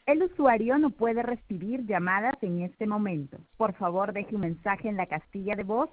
El usuario no puede recibir llamadas en este momento. Por favor, deje un mensaje en la casilla de voz